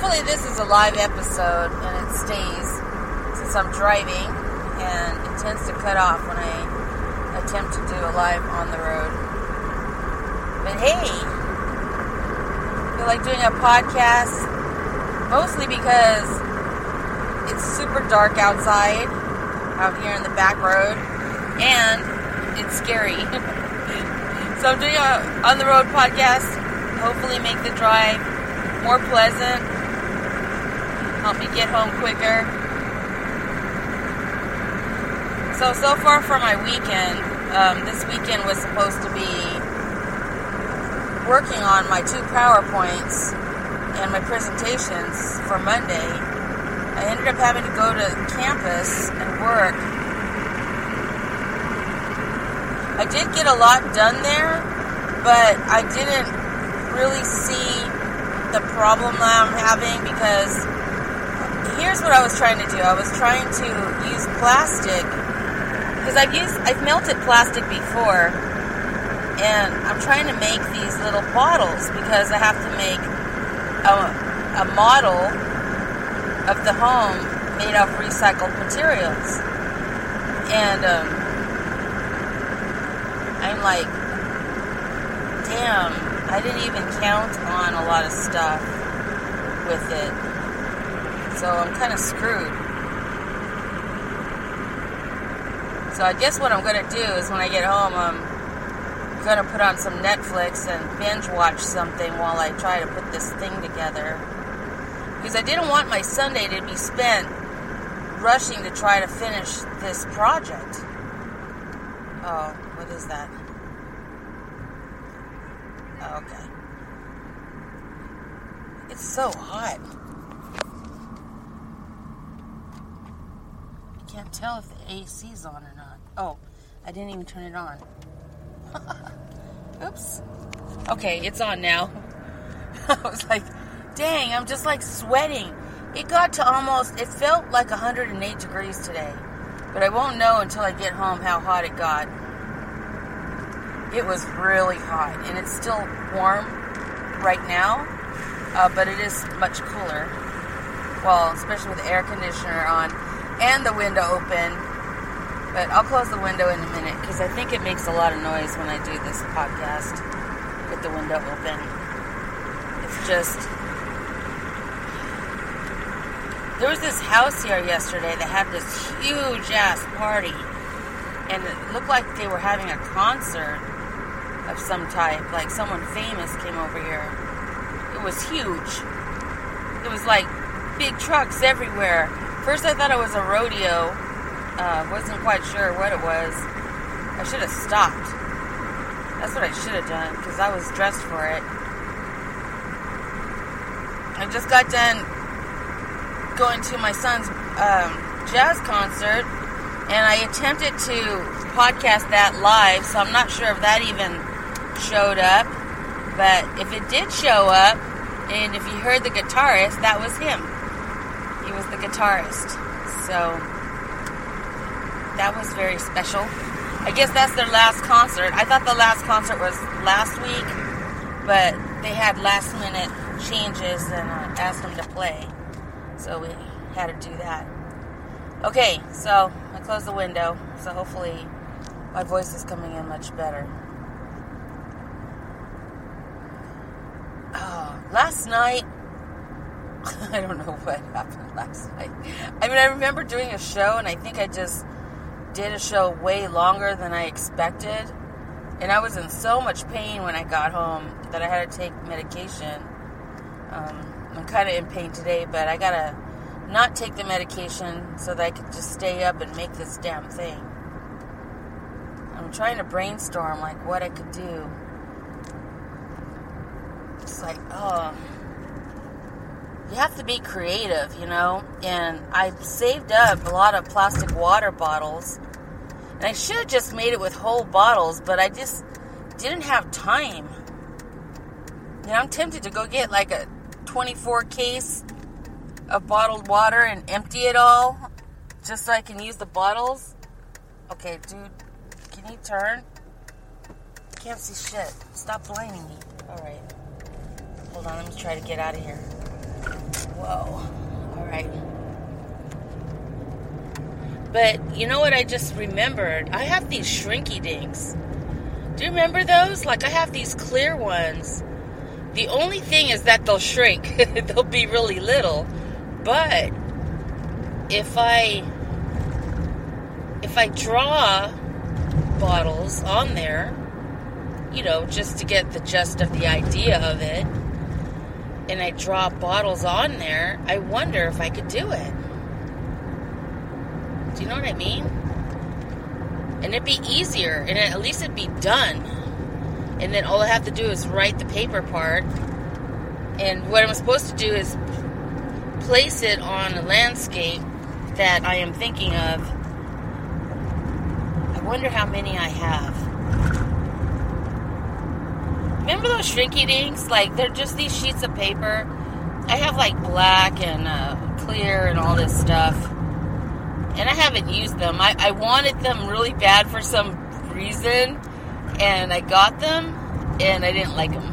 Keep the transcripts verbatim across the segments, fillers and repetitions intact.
hopefully this is a live episode and it stays, since I'm driving and it tends to cut off when I attempt to do a live on the road. But hey, I feel like doing a podcast mostly because it's super dark outside out here in the back road and it's scary. So I'm doing a on the road podcast, hopefully make the drive more pleasant, help me get home quicker. So, so far for my weekend, um, this weekend was supposed to be working on my two PowerPoints and my presentations for Monday. I ended up having to go to campus and work. I did get a lot done there, but I didn't really see the problem that I'm having, because here's what I was trying to do. I was trying to use plastic, because I've used, I've melted plastic before, and I'm trying to make these little bottles because I have to make a, a model of the home made of recycled materials. And um, I'm like, damn, I didn't even count on a lot of stuff with it. So I'm kind of screwed. So I guess what I'm going to do is when I get home, I'm going to put on some Netflix and binge watch something while I try to put this thing together. Because I didn't want my Sunday to be spent rushing to try to finish this project. Oh, what is that? Oh, okay. It's so hot. I can't tell if the A C's on or not. Oh, I didn't even turn it on. Oops. Okay, it's on now. I was like, dang, I'm just like sweating. It got to almost, it felt like one hundred eight degrees today. But I won't know until I get home how hot it got. It was really hot. And it's still warm right now. Uh, but it is much cooler. Well, especially with the air conditioner on and the window open. But I'll close the window in a minute because I think it makes a lot of noise when I do this podcast with the window open. It's just... There was this house here yesterday that had this huge-ass party. And it looked like they were having a concert of some type. Like someone famous came over here. It was huge. It was like big trucks everywhere. First I thought it was a rodeo. Uh, wasn't quite sure what it was. I should have stopped. That's what I should have done, because I was dressed for it. I just got done going to my son's um, jazz concert, and I attempted to podcast that live, so I'm not sure if that even showed up. But if it did show up, and if you heard the guitarist, that was him. He was the guitarist. So that was very special. I guess that's their last concert. I thought the last concert was last week, but they had last minute changes and uh, asked them to play. So we had to do that. Okay, so I closed the window, so hopefully my voice is coming in much better. Oh, last night, I don't know what happened last night. I mean, I remember doing a show, and I think I just did a show way longer than I expected. And I was in so much pain when I got home that I had to take medication. Um, I'm kind of in pain today, but I gotta not take the medication so that I could just stay up and make this damn thing. I'm trying to brainstorm, like, what I could do. It's like, oh, you have to be creative, you know? And I saved up a lot of plastic water bottles. And I should have just made it with whole bottles, but I just didn't have time. You know, I'm tempted to go get like a twenty-four case of bottled water and empty it all just so I can use the bottles. Okay, dude, can you turn? I can't see shit. Stop blinding me. Alright. Hold on, let me try to get out of here. Whoa. All right. But you know what I just remembered? I have these shrinky dinks. Do you remember those? Like, I have these clear ones. The only thing is that they'll shrink. They'll be really little. But if I if I draw bottles on there, you know, just to get the gist of the idea of it, and I draw bottles on there, I wonder if I could do it. Do you know what I mean? And it'd be easier, and at least it'd be done. And then all I have to do is write the paper part. And what I'm supposed to do is place it on a landscape that I am thinking of. I wonder how many I have. Remember those shrinky dinks? Like, they're just these sheets of paper. I have like black and uh, clear and all this stuff. And I haven't used them. I, I wanted them really bad for some reason. And I got them. And I didn't like them.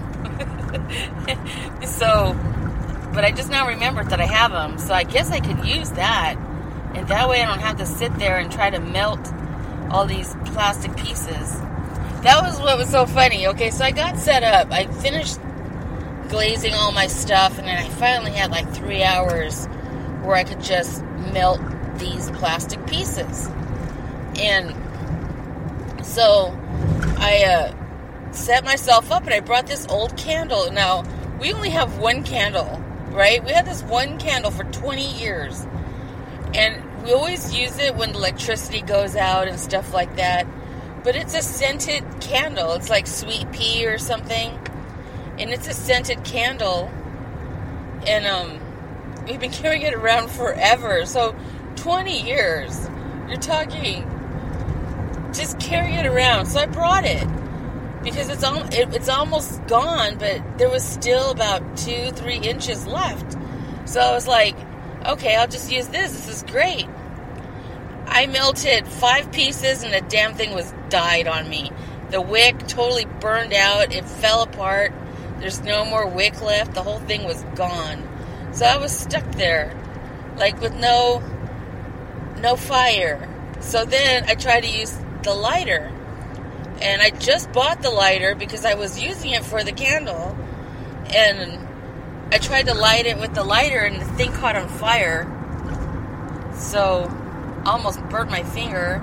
So, but I just now remembered that I have them. So I guess I could use that. And that way I don't have to sit there and try to melt all these plastic pieces. That was what was so funny. Okay, so I got set up. I finished glazing all my stuff. And then I finally had like three hours where I could just melt these plastic pieces. And so I uh, set myself up, and I brought this old candle. Now, we only have one candle, right? We had this one candle for twenty years. And we always use it when the electricity goes out and stuff like that. But it's a scented candle. It's like sweet pea or something. And it's a scented candle. And um, we've been carrying it around forever. So twenty years. You're talking, just carry it around. So I brought it because it's al- it, it's almost gone, but there was still about two, three inches left. So I was like, okay, I'll just use this. This is great. I melted five pieces and the damn thing was died on me. The wick totally burned out. It fell apart. There's no more wick left. The whole thing was gone. So I was stuck there, like with no... no fire. So then I tried to use the lighter. And I just bought the lighter because I was using it for the candle. And I tried to light it with the lighter and the thing caught on fire. So I almost burnt my finger.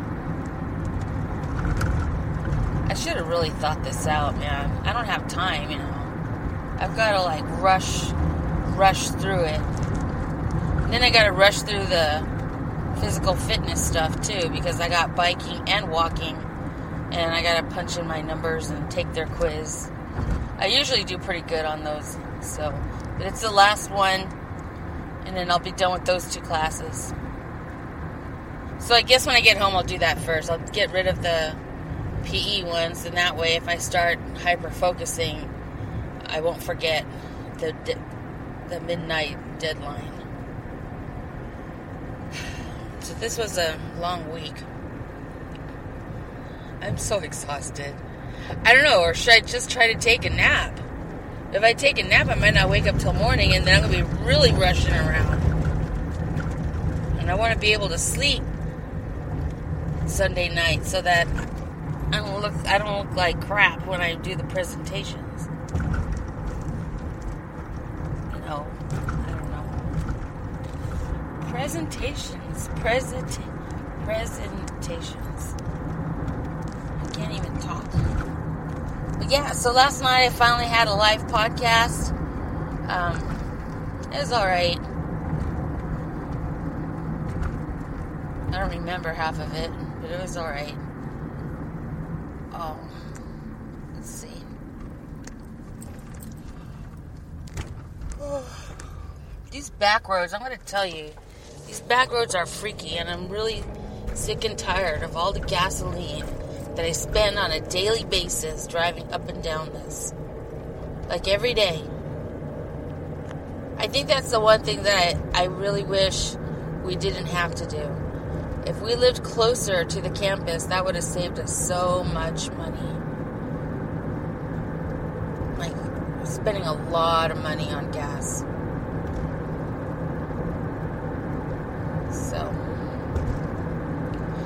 I should have really thought this out, man. I don't have time, you know. I've got to like rush, rush through it. And then I got to rush through the physical fitness stuff too, because I got biking and walking, and I gotta punch in my numbers and take their quiz. I usually do pretty good on those, so, but it's the last one, and then I'll be done with those two classes. So I guess when I get home I'll do that first. I'll get rid of the P E ones, and that way if I start hyper focusing, I won't forget the the midnight deadline. So this was a long week. I'm so exhausted. I don't know, or should I just try to take a nap? If I take a nap, I might not wake up till morning, and then I'm going to be really rushing around. And I want to be able to sleep Sunday night so that I don't look I don't look like crap when I do the presentations. You know, I don't know. Presentations, present, presentations. I can't even talk. But yeah, so last night I finally had a live podcast. Um, it was alright. I don't remember half of it, but it was alright. Oh, let's see. These back roads, I'm going to tell you, these back roads are freaky, and I'm really sick and tired of all the gasoline that I spend on a daily basis driving up and down this. Like every day. I think that's the one thing that I, I really wish we didn't have to do. If we lived closer to the campus, that would have saved us so much money. Like, spending a lot of money on gas.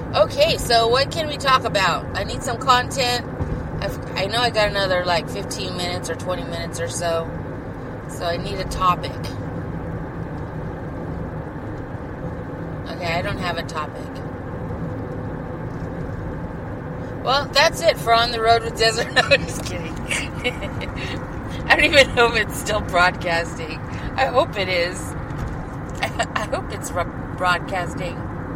Okay, so what can we talk about? I need some content. I've, I know I got another like fifteen minutes or twenty minutes or so. So I need a topic. Okay, I don't have a topic. Well, that's it for On the Road with Desert. No, I'm just kidding. I don't even know if it's still broadcasting. I hope it is. I, I hope it's broadcasting.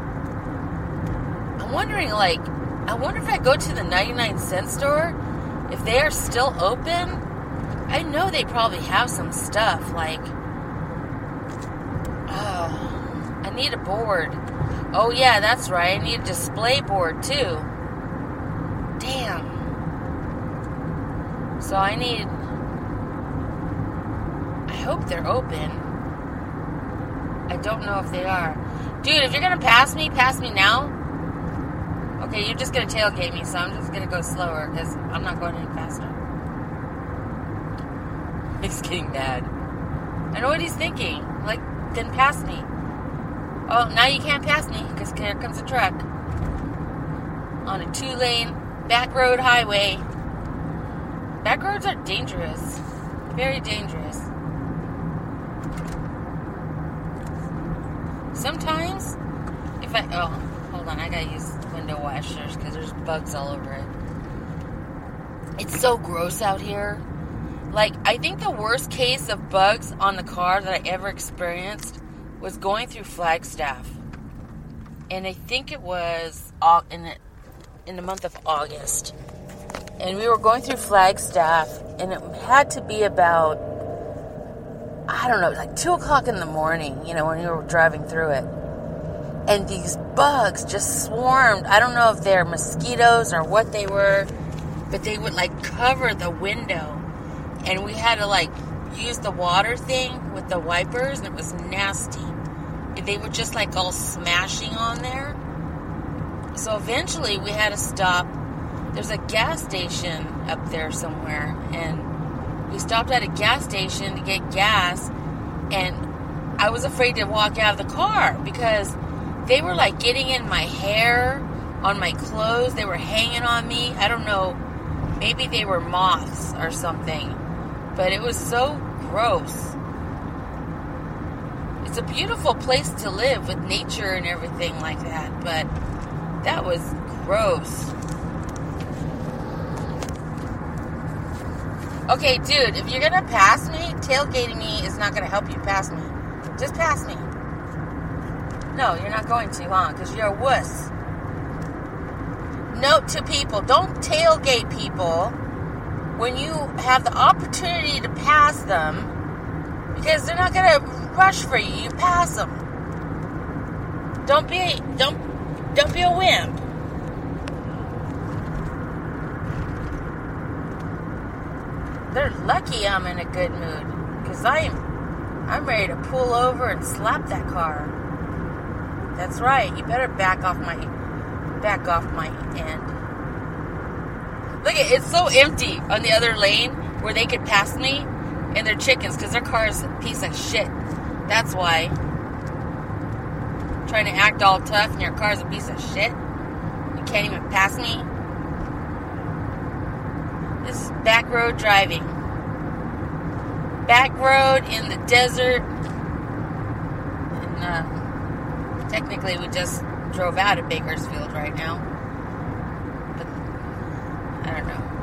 I'm wondering, like, I wonder if I go to the ninety-nine cent store, if they are still open. I know they probably have some stuff, like, oh, I need a board. Oh, yeah, that's right. I need a display board, too. Damn. So I need... I hope they're open. I don't know if they are. Dude, if you're going to pass me, pass me now. Okay, you're just going to tailgate me, so I'm just going to go slower, because I'm not going any faster. He's getting mad. I know what he's thinking. Like, then pass me. Oh, now you can't pass me, because here comes a truck. On a two-lane back road highway. Back roads are dangerous. Very dangerous. Sometimes, if I... Oh, hold on. I gotta use window washers because there's bugs all over it. It's so gross out here. Like, I think the worst case of bugs on the car that I ever experienced was going through Flagstaff. And I think it was in the, in the month of August. And we were going through Flagstaff, and it had to be about, I don't know, like two o'clock in the morning, you know, when we were driving through it. And these bugs just swarmed. I don't know if they're mosquitoes or what they were, but they would, like, cover the window. And we had to, like, use the water thing with the wipers, and it was nasty. They were just, like, all smashing on there. So eventually we had to stop. There's a gas station up there somewhere, and we stopped at a gas station to get gas, and I was afraid to walk out of the car because they were, like, getting in my hair, on my clothes. They were hanging on me. I don't know. Maybe they were moths or something. But it was so gross. It's a beautiful place to live with nature and everything like that. But that was gross. Okay, dude, if you're going to pass me, tailgating me is not going to help you pass me. Just pass me. No, you're not going to, huh? Because you're a wuss. Note to people, don't tailgate people when you have the opportunity to pass them, because they're not going to rush for you. You pass them. Don't be, don't, don't be a wimp. They're lucky I'm in a good mood, because I'm, I'm ready to pull over and slap that car. That's right. You better back off my, back off my end. Look at it's so empty on the other lane where they could pass me, and they're chickens because their car is a piece of shit. That's why. Trying to act all tough and your car is a piece of shit. You can't even pass me. This is back road driving. Back road in the desert. And uh, technically we just drove out of Bakersfield right now. I don't know.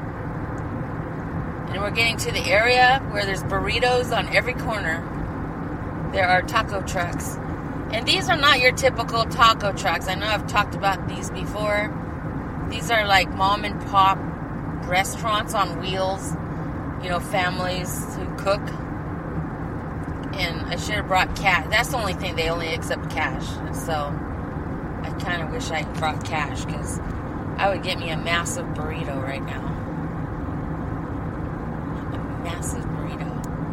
And we're getting to the area where there's burritos on every corner. There are taco trucks. And these are not your typical taco trucks. I know I've talked about these before. These are like mom and pop restaurants on wheels. You know, families who cook. And I should have brought cash. That's the only thing. They only accept cash. So I kind of wish I brought cash, because I would get me a massive burrito right now. A massive burrito.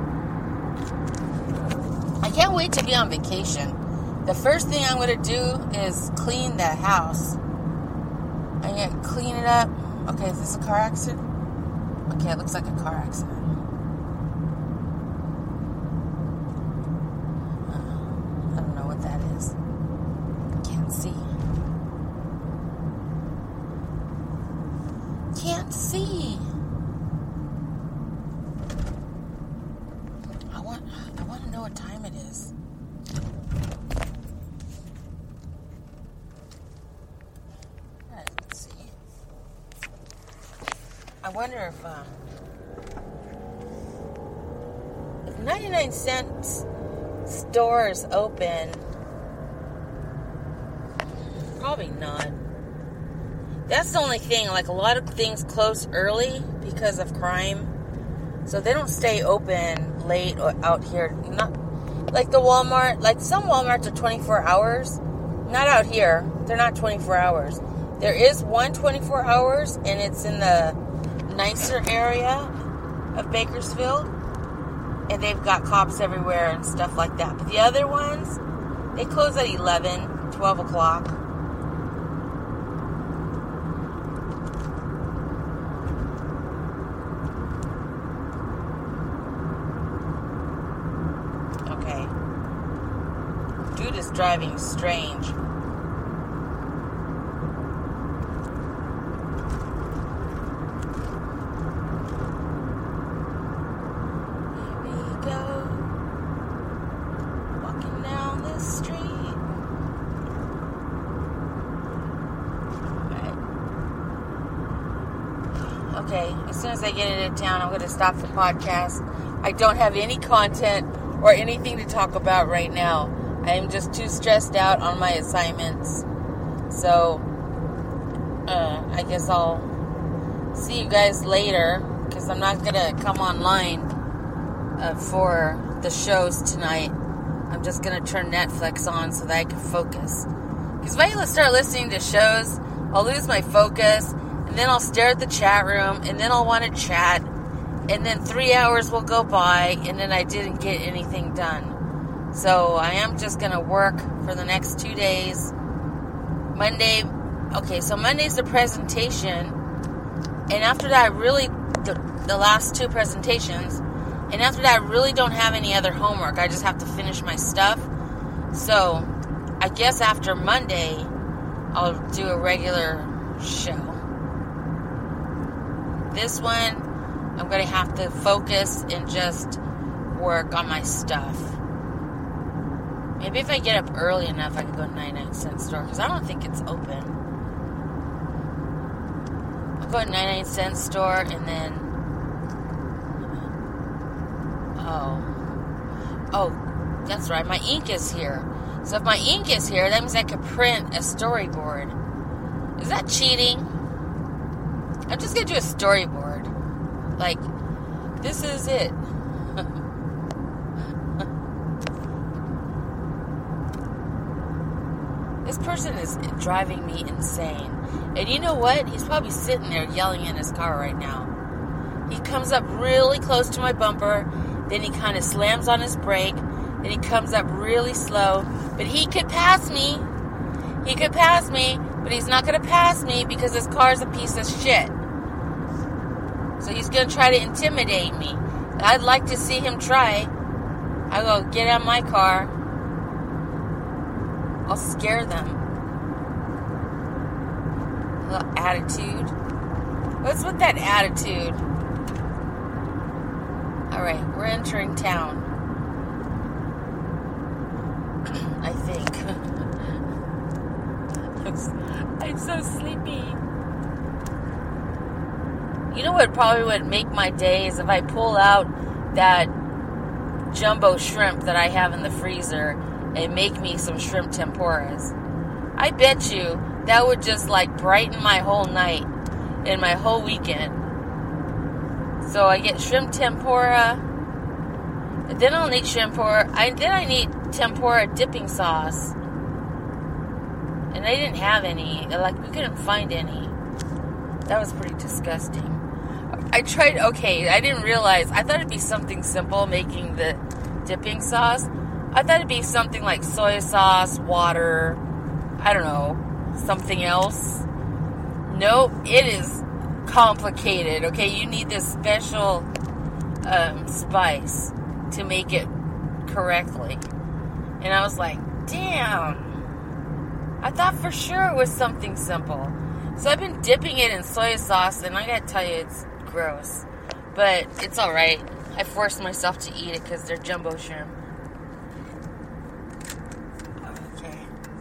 I can't wait to be on vacation. The first thing I'm going to do is clean the house. I'm going to clean it up. Okay, is this a car accident? Okay, it looks like a car accident. Uh, I don't know what that is. Can't see. can't see. I want I want to know what time it is. Alright, let's see. I wonder if uh, if ninety-nine cents store is open. Probably not. That's the only thing. Like, a lot of things close early because of crime. So they don't stay open late or out here. Not like the Walmart. Like, some Walmarts are twenty-four hours. Not out here. They're not twenty-four hours. There is one twenty-four hours, and it's in the nicer area of Bakersfield. And they've got cops everywhere and stuff like that. But the other ones, they close at eleven, twelve o'clock. Dude is driving strange. Here we go. Walking down the street. Alright. Okay, as soon as I get into town, I'm going to stop the podcast. I don't have any content or anything to talk about right now. I'm just too stressed out on my assignments. So, uh, I guess I'll see you guys later. Because I'm not going to come online uh, for the shows tonight. I'm just going to turn Netflix on so that I can focus. Because if I start listening to shows, I'll lose my focus. And then I'll stare at the chat room. And then I'll want to chat. And then three hours will go by. And then I didn't get anything done. So I am just going to work for the next two days. Monday, okay, so Monday's the presentation. And after that, I really, the, the last two presentations. And after that, I really don't have any other homework. I just have to finish my stuff. So I guess after Monday, I'll do a regular show. This one, I'm going to have to focus and just work on my stuff. Maybe if I get up early enough, I can go to ninety-nine cent store. Because I don't think it's open. I'll go to ninety-nine cent store and then... Oh. Oh, that's right. My ink is here. So if my ink is here, that means I could print a storyboard. Is that cheating? I'm just going to do a storyboard. Like, this is it. This person is driving me insane. And you know what? He's probably sitting there yelling in his car right now. He comes up really close to my bumper. Then he kind of slams on his brake. Then he comes up really slow. But he could pass me. He could pass me. But he's not going to pass me because his car's a piece of shit. So he's going to try to intimidate me. I'd like to see him try. I go, get out of my car. I'll scare them. A little attitude. What's with that attitude? Alright, we're entering town. I think. I'm so sleepy. You know what probably would make my day is if I pull out that jumbo shrimp that I have in the freezer and make me some shrimp tempuras. I bet you that would just like brighten my whole night and my whole weekend. So I get shrimp tempura. And then I'll need shrimp tempura. I then I need tempura dipping sauce. And I didn't have any. Like, we couldn't find any. That was pretty disgusting. I tried, okay, I didn't realize. I thought it'd be something simple making the dipping sauce. I thought it'd be something like soy sauce, water, I don't know, something else. Nope, it is complicated, okay? You need this special um, spice to make it correctly. And I was like, damn. I thought for sure it was something simple. So I've been dipping it in soy sauce, and I gotta tell you, it's gross. But it's alright. I forced myself to eat it because they're jumbo shrimp. Okay.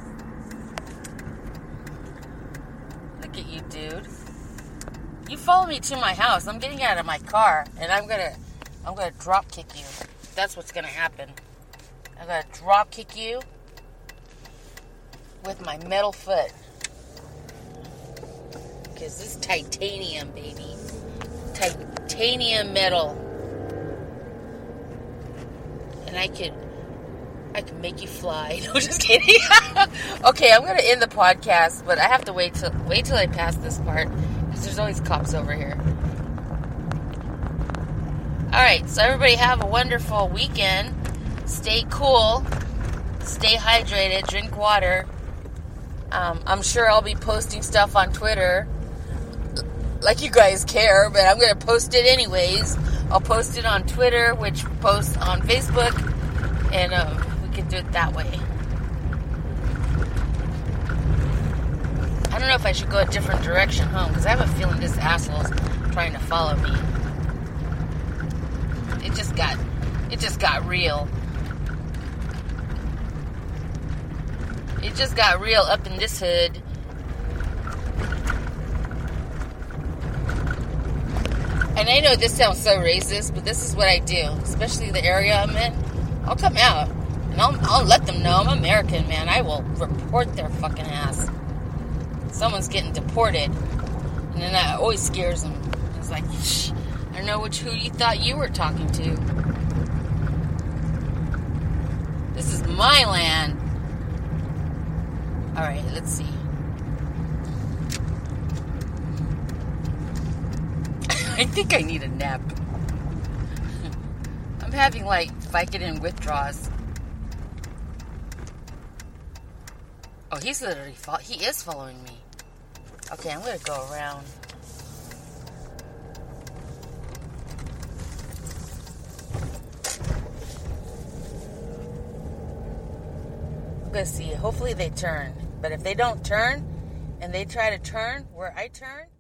Look at you, dude. You follow me to my house. I'm getting out of my car, and I'm gonna, I'm gonna drop kick you. That's what's gonna happen. I'm gonna drop kick you with my metal foot. Because this is titanium, baby. Titanium metal. And I could, I could make you fly. No, just kidding. Okay, I'm going to end the podcast, but I have to wait till, wait till I pass this part. Because there's always cops over here. Alright, so everybody have a wonderful weekend. Stay cool. Stay hydrated. Drink water. Um, I'm sure I'll be posting stuff on Twitter. Like you guys care, but I'm going to post it anyways. I'll post it on Twitter, which posts on Facebook, and uh, we can do it that way. I don't know if I should go a different direction home, because I have a feeling this asshole's trying to follow me. It just got, it just got real. It just got real up in this hood. And I know this sounds so racist, but this is what I do. Especially the area I'm in. I'll come out. And I'll, I'll let them know I'm American, man. I will report their fucking ass. Someone's getting deported. And then that always scares them. It's like, shh, I don't know which who you thought you were talking to. This is my land. Alright, let's see. I think I need a nap. I'm having like Vicodin withdrawals. Oh, he's literally fo- he is following me. Okay, I'm gonna go around. I'm gonna see. Hopefully they turn. But if they don't turn and they try to turn where I turn.